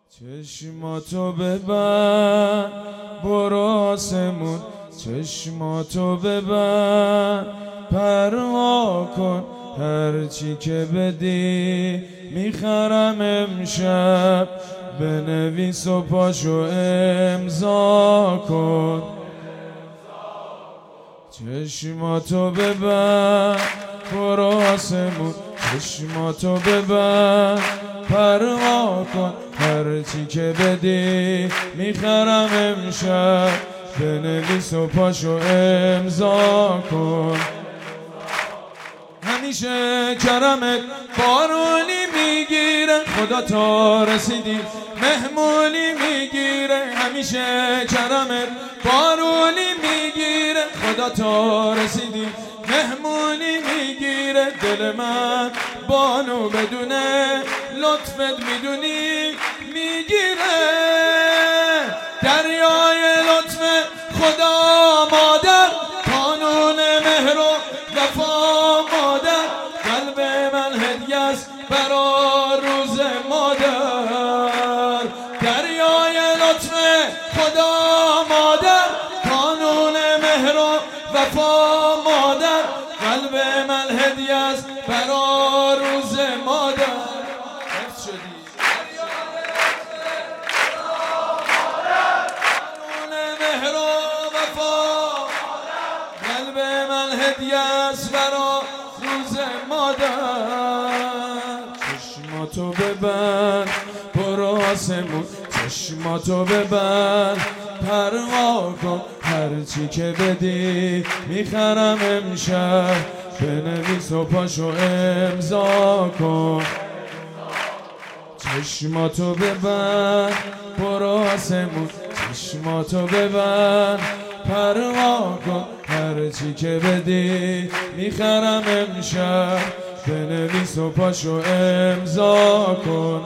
چشماتو ببند برو آسمون، چشماتو ببند پروا کن، هرچی که بدی میخرم امشب، بنویس و پاشو امضا کن. چشماتو ببند برو آسمون، چشماتو ببند پروا کن، هرچی که بدی میخرم امشب، بنویس و پاشو امضا کن. همیشه کرمت بارونی میگیره، خدا تا رسیدی مهمونی میگیره. همیشه کرمت بارونی میگیره، خدا تا رسیدی مهمونی میگیره. دل من بانو بدونه لطفت میدونی میگیره، دریای لطف خدا مادر، قانون مهر و وفا مادر، قلب من هدیه است برا روز مادر. دریای لطف خدا مادر، قانون مهر و وفا مادر، قلب من هدیه است برا روز مادر. حفظ شدی قانون مهر و وفا، قلب من هدیه است برا روز مادر. چشماتو ببند برو آسمون، چشماتو ببند پروا کن، هرچی که بدی میخرم امشب، بنویس و پاشو امضا کن. چشماتو ببند برو آسمون، چشماتو ببند پروا کن، هرچی که بدی میخرم امشب، بنویس و پاشو امضا کن.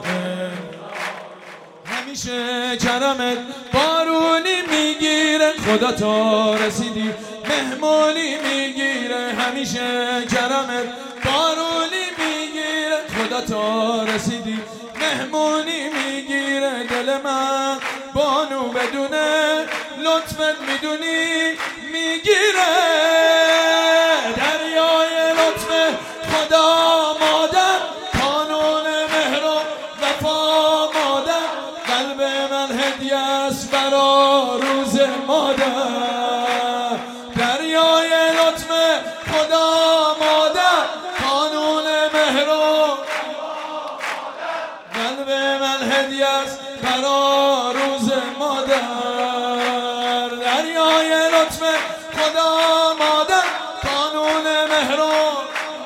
همیشه کرمت بارونی میگیره، خدا تا رسیدی مهمونی میگیره. همیشه کرمت بارونی میگیره، خدا تا رسیدی مهمونی میگیره. دل من بانو بدونه لطفت میدونی میگیره، دریای لطف خدا مادر، قانون مهر و وفا مادر، قلب من هدیه است برا روز مادر. دریای لطف خدا مادر، قانون مهر و قلب من هدیه است برا روز مادر. دریای لطف خدا مادر، قانون مهر و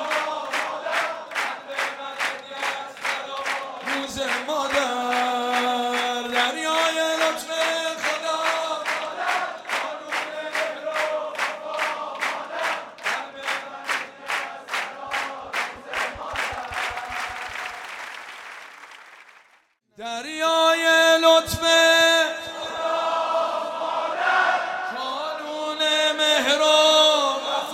روز مادر. دریای لطف خدا دریای لطف قانون مهر و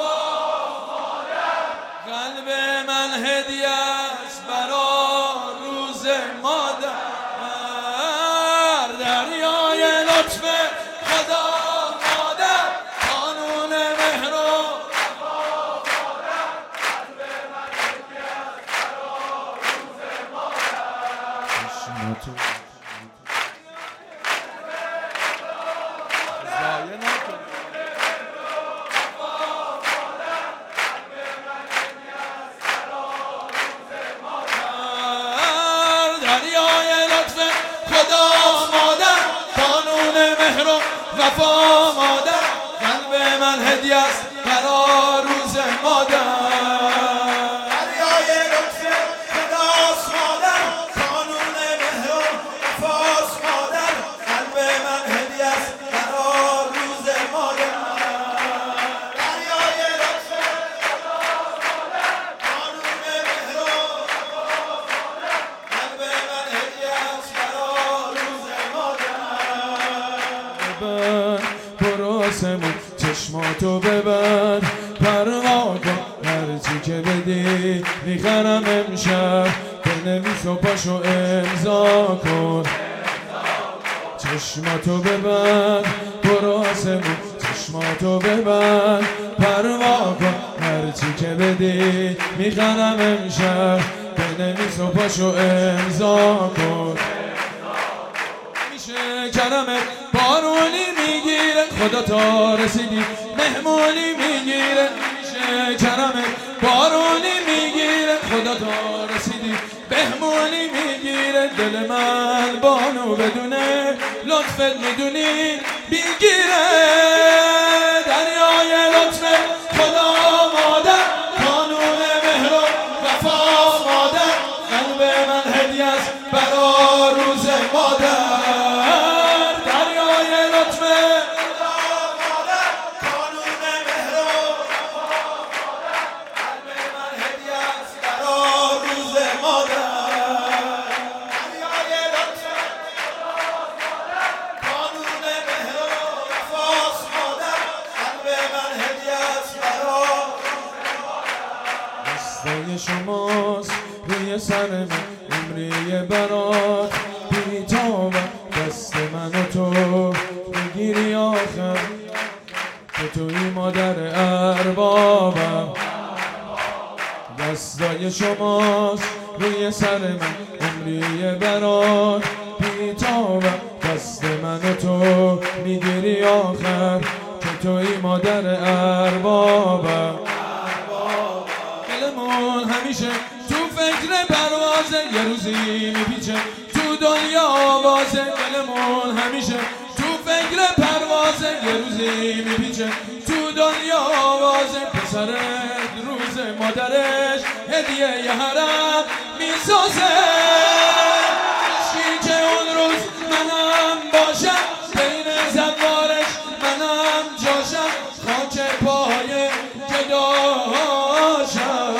قلب من هدیه است برا روز مادر. دریای لطف خدا مادر، قانون مهر و قلب من هدیه است برا روز مادر. دریای لطف خدا مادر، قانون مهر و وفا مادر، قلب من هدیه است برا روز مادر. دریای لطف خداست مادر، قانون مهر و وفاست مادر، قلب من هدیه است برا روز مادر. دریای لطف خداست مادر، قانون مهر و قلب من هدیه است برا روز مادر. برو آسمون، چشماتو ببند پروا کن، هرچی که بدی میخرم امشب، بنویس و پاشو امضا کن. چشماتو ببند برو آسمون، چشماتو ببند پروا کن، هرچی که بدی میخرم امشب، بنویس و پاشو امضا کن. میشه کرمت بارونی میگیره، خدا تا رسیدی مهمونی میگیره. میشه کرمت بارونی میگیره، خدا تا رسیدی مهمونی میگیره. دل من بانو بدونه لطفت میدونی بیگیره. دریای لطف خدا مادر، قانون مهر و وفا مادر، قلب من هدیه است برا روز مادر. دریای لطف خدا مادر، قانون مهر و وفا مادر، قلب من هدیه است برا روز مادر. دستای شماست روی سر من، عمری برات بی‌تابم. دست من و تو میگیری آخر، که توی مادر اربابم. دستای شماست روی سر من، عمری برات بی‌تابم. دست من و تو میگیری آخر، که توی مادر اربابم. همیشه تو فکر پروازه، یه روزی میپیچه تو دنیا آوازه. دلمون همیشه تو فکر پروازه، یه روزی میپیچه تو دنیا آوازه. پسرت روز مادرش هدیه ی حرم میسازه. عشقی که اون روز منم باشم، بین زوارش منم جاشم، خاک پای جداشم.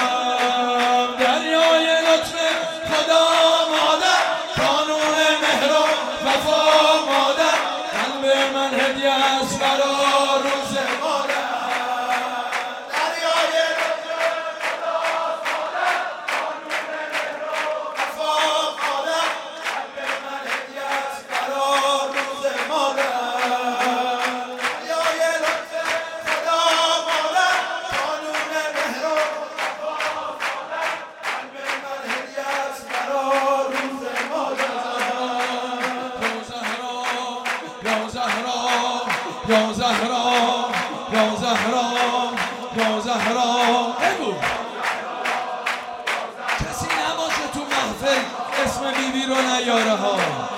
من هدیه است برا روز مادر. دریای لطف خداست مادر، قانون مهر و وفا مادر، قلب من هدیه است برا روز مادر. دریای لطف خدا مادر، قانون مهر و وفا مادر، قلب من هدیه است برا روز مادر. یا زهرا یا زهرا یا زهرا، بگو کسی نباشه تو محفل اسم بیبی رو نیاره ها.